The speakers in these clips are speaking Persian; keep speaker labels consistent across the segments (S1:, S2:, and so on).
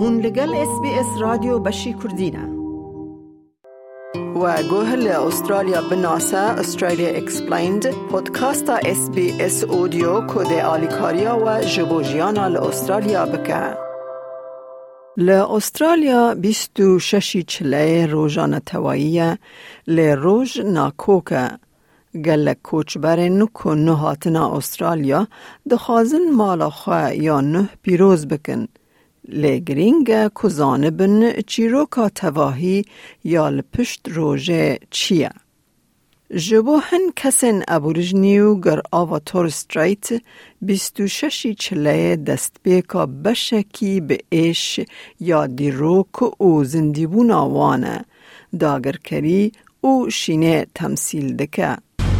S1: هون لگل اس بی اس رادیو بشی کردینه و گوهل استرالیا بناسه استرالیا اکسپلیند پودکاستا اس بی اس اودیو کده آلیکاریا و جبوجیانا لأسترالیا بکه لأسترالیا 26 چله روزانه تواییه لروز ناکوکه گل کوچبرن که نهاتنا استرالیا دخازن مالا خواه یا نه پیروز بکن لگرینگ کزانبن چیروکا تواهی یا لپشت روژه چیه. جبو هن کسن ابوریجنیو گر آوا تور ستریت 26 چله دست بیکا بشکی به ایش یا دیروک او زندیبون آوانه داگر کری او شینه تمثیل دکه.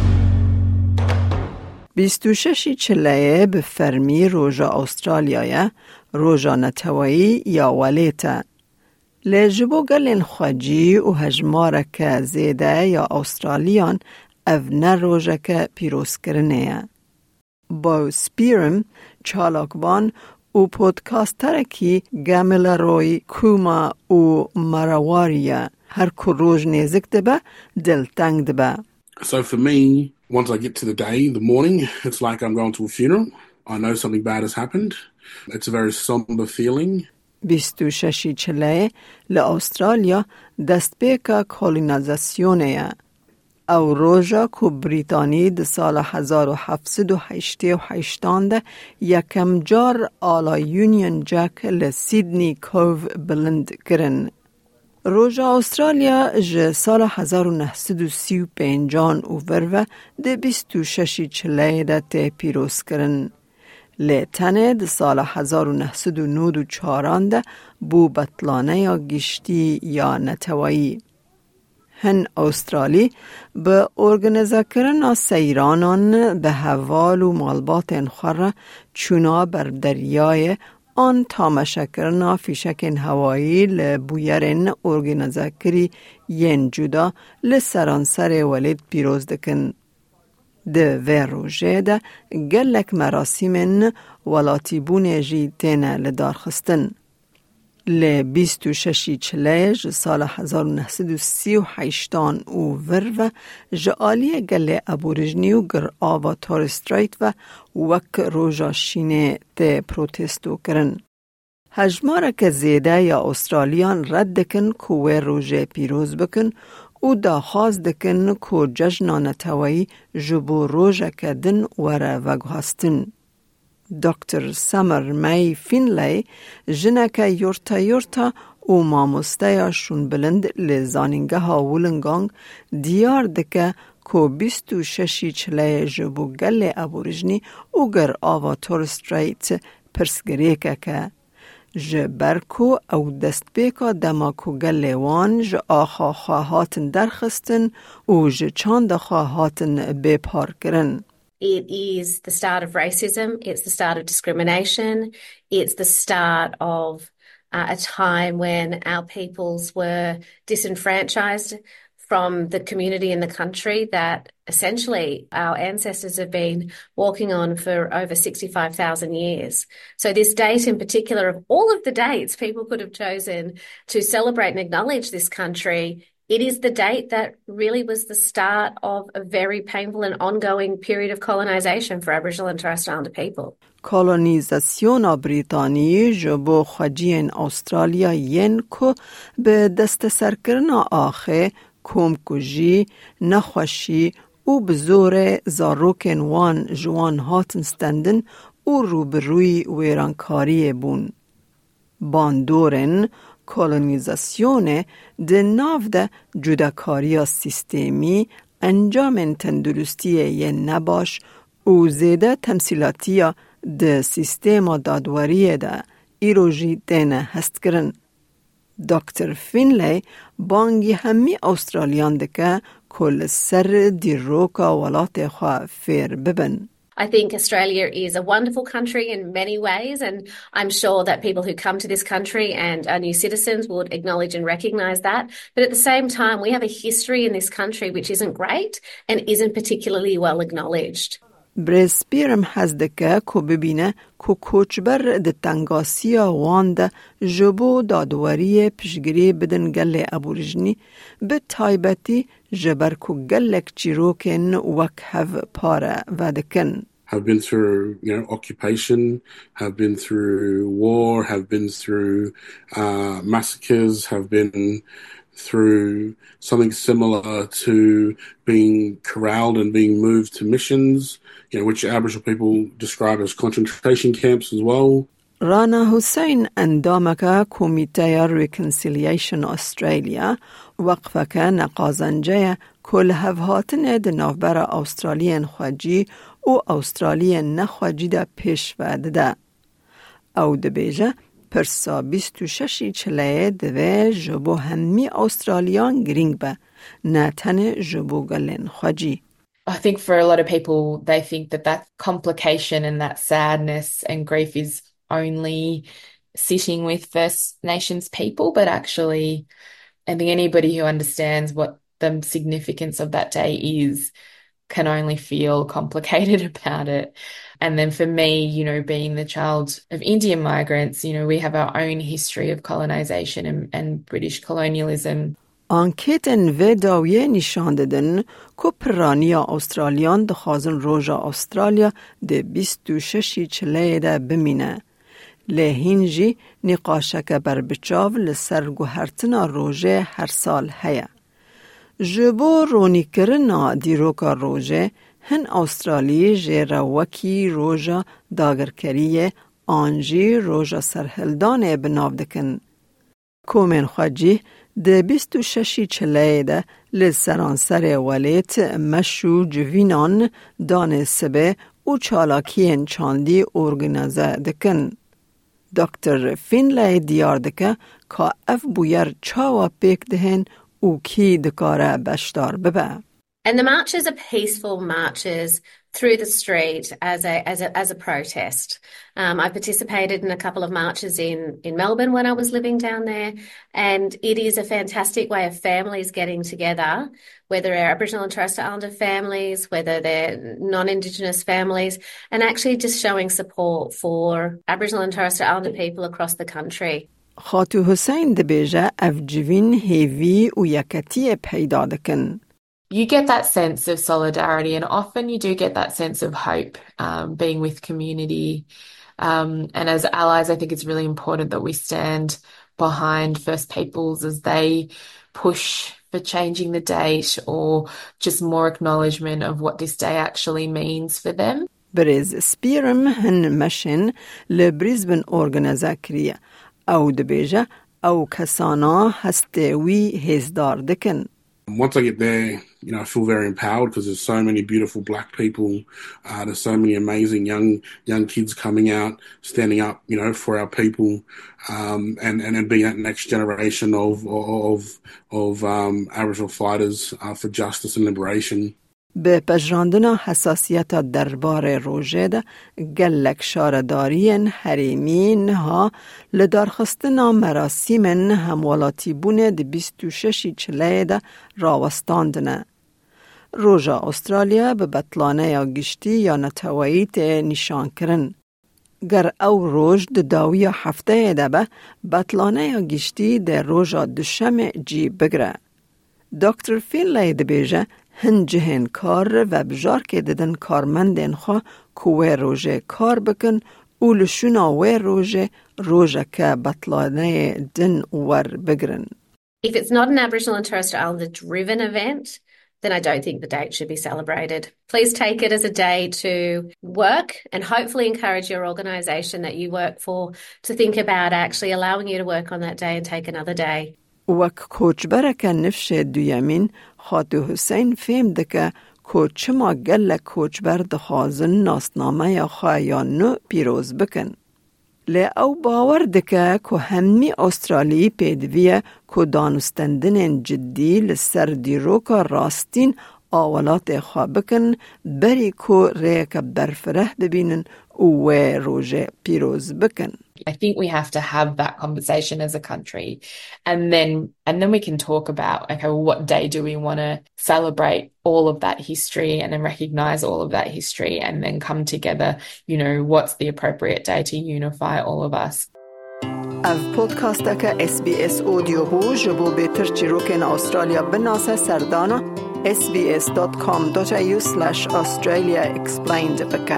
S1: 26 چله به فرمی روژا استرالیایه روژا نتوایی یا ولیتا. لجبو گلین خواجی و هجمارک زیده یا استرالیان اونه روژک پیروز کرنه. با سپیرم چالاکبان و پودکاسترکی گامل روی کوما و مراواریه هر که روژ نیزک دبه دلتنگ دبه.
S2: So for me, once I get to the day, the morning, it's like I'm going to a funeral. I know something bad has happened. It's a very somber feeling.
S1: 26 چله لأسترالیا دست بیکا کولونیزاسیونه او روژا که بریتانی ده سال 1788 یکم جار آلا یونین جک لسیدنی کوو بلند کرن. روژا استرالیا جه سال 1935 و وروه ده 26 چله ده ته پیروز کرن. لیتنه ده سال 1994 ده بو بطلانه یا گشتی یا نتوایی. هن استرالی به ارگنیزه کرن سیرانان به حوال و مالبات خوره چونا بر دریای آن تامشه کرنا فیشکن هوایی لبویرن ارگنیزه کری ین جدا لسرانسر ولید پیروز دکن. ده و روژه ده گلک مراسمن ولاتی بونه جی تینه لدارخستن. ل 26 چلیج سال 1938 و وروه جعالی گل ابوریجنیو گر آوا تور استریت و وک روژا شینه ته پروتستو کرن. هجمارک زیده یا استرالیان رد دکن که و روژه پیروز بکن او داخواست دکن که جشن نتوایی جبو روژه کدن وره وگهستن. دکتر سمر می فینلی جنک یورتا و ماموسته شون بلند لزانینگه ها ولنگانگ دیار دکه که 26 چله جبو گل ابوریجنی او گر آوا تور استریت پرسگری که جبرکو او دست بیکا دماکو گلیوان ج آخا خواهاتن درخستن و ج چاند خواهاتن بپار کرن.
S3: It is the start of racism, it's the start of discrimination, it's the start of a time when our peoples were disenfranchised from the community in the country that essentially our ancestors have been walking on for over 65,000 years. So this date in particular, of all of the dates people could have chosen to celebrate and acknowledge this country, it is the date that really was the start of a very painful and ongoing period of colonization for Aboriginal and Torres Strait Islander people.
S1: کولونیزاسیون بریتانی جبو خواجین استرالیا ین که به دست سرکرن آخه کوم کجی نخوشی او بزور زاروکن وان جوان هاتن ستندن او روبروی ویرانکاری بون. باندورن کولونیزاسیون ده ناو ده جداکاری سیستمی انجام تندرستی ی نباش او زیده تمثیلاتی ده سیستم دادواری ده ایروژی دینه هست کرن. دکتر فینلی بانگی همی استرالیان دکه کل سر دیروکا ولات خواه فیر ببن.
S3: I think Australia is a wonderful country in many ways, and I'm sure that people who come to this country and are new citizens would acknowledge and recognise that. But at the same time, we have a history in this country which isn't great and isn't particularly well acknowledged.
S1: برسپیرم هزدکه که ببینه که کوچبر ده تنگاسیا وانده جبو دادواری پشگری بدن گل ابوریجنی به تایبتی جبر که گلک چیروکن وک هف پاره ودکن.
S2: Have been through, occupation, have been through war, have been through massacres, have been through something similar to being corralled and being moved to missions, which Aboriginal people describe as concentration camps as well.
S1: رانا حسین اندامک کمیته ریکنسیلیشن استرالیا وقفک نقازنجه کل هفهاتن دنافبر استرالین خواجی و استرالین نخواجی ده پیش وده ده. او ده بیجه پرسا 26 چلیه دوه جبو همی استرالیان گرینگ به نه تن جبو گلن خواجی.
S4: I think for a lot of people, they think that complication and that sadness and grief is only sitting with First Nations people, but actually, I think anybody who understands what the significance of that day is can only feel complicated about it. And then for me, being the child of Indian migrants, we have our own history of colonization and British colonialism.
S1: آنکیتن و داویه نشان دادن که پرانیا استرالیان دخوازن روژا استرالیا ده 26 چلیه ده بمینه. لهینجی نقاشک بر بچاو لسر گوهرتنا روژه هر سال هیا. جبو رونی کرنا دیروکا روژه هن استرالی جیروکی روژا داگرکریه آنجی روژا سرهلدانه بناو دکن. کومن خواجی ده 26 چلیه ده لسرانسر ولیت مشو جوینان دان سبه و چالاکین چاندی ارگنازه دکن. دکتر فینلی دیار دکه که اف بویر چاوا پیک دهن و کی دکاره بشدار ببه.
S3: And the marches are peaceful marches through the street as a protest. I participated in a couple of marches in Melbourne when I was living down there, and it is a fantastic way of families getting together, whether they're Aboriginal and Torres Strait Islander families, whether they're non-Indigenous families, and actually just showing support for Aboriginal and Torres Strait Islander people across the country.
S1: خاتو حسین دبیجه اف جوین هیوی و یکتی پیدا دکن.
S4: You get that sense of solidarity, and often you do get that sense of hope, being with community. And as allies, I think it's really important that we stand behind First Peoples as they push for changing the date or just more acknowledgement of what this day actually means for them.
S1: برز سپیرم هن مشن لبریزبن ارگنازه کریه. او دبیجه او کسانا هستوی هزدار دکن.
S2: Once I get there, I feel very empowered because there's so many beautiful black people. There's so many amazing young kids coming out, standing up, for our people, and being that next generation of Aboriginal fighters for justice and liberation.
S1: به پجراندن حساسیت دربار روژه ده گلک شاردارین حریمین ها لدارخستنا مراسیمن همولاتی بونه ده 26 چلیه ده راوستاندنه. روژا استرالیا به بطلانه یا گشتی یا نتواییت نشان کرن. گر او روژ ده داوی هفته ده به بطلانه یا گشتی ده روژا دوشم جی بگره. دکتر فینلی ده بیجه هنجهن کار و بجار که ددن کارمندن خواه کوه روژه کار بکن و لشونا و روژه که بطلانه دن ور بگرن.
S3: If it's not an Aboriginal and Torres Strait Islander driven event, then I don't think the date should be celebrated. Please take it as a day to work and hopefully encourage your organisation that you work for to think about actually allowing you to work on that day and take another day.
S1: وک کوچ برکه نفش دویمین خاتو حسین فهم دکه کوچ ما گل کوچ بر دخوازن ناسنامه یا خواهیان پیروز بکن. لی او باور دکه که همی استرالی پیدویه که دانستندن جدی لسر دیروکا راستین آولات خواه بکن بری که ریک برفره ببینن و روژه پیروز بکن.
S4: I think we have to have that conversation as a country, and then we can talk about, okay, well, what day do we want to celebrate all of that history and then recognize all of that history, and then come together, you know, what's the appropriate day to unify all of us.
S1: Av podcast ka SBS audio ho jabo beter chiroken Australia binasa sardana sbs.com.au/Australia explained baka.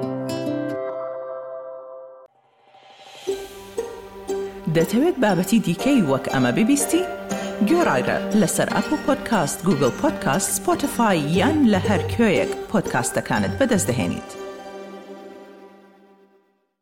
S5: دەتەوێت بابەتی دیکەی وەک ئەمە ببیستی؟ گۆڕایرە لەسەر ئەپل پۆدکاست، گوگل پۆدکاست، سپۆتیفای یان لە هەر کوێیەک پۆدکاستەکانت بەدەست دەهێنیت.